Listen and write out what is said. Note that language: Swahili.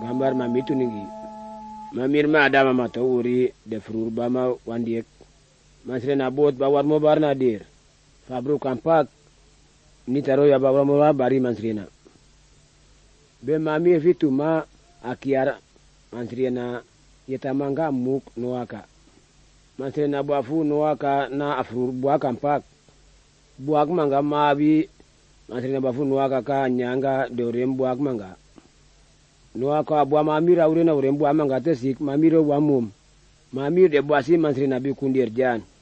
gambar mamitu ningi. Mamir ma adama matawuri de frur bama wandiek. Masre na bot ba war mo bar na dir. Fabru kampak ni taro ya ba war mo bari masrina. Be mamir fitu ma akiara masrina yetamanga muk noaka. Masrina bafu noaka na afrur bua kampak. Buak manga mabi masrina bafu noaka ka nyanga de orem buak manga. Noaka bua mamira urena urem bua manga tesik mamiro wa mum. Mamir de buasi masrina bi kundir jan.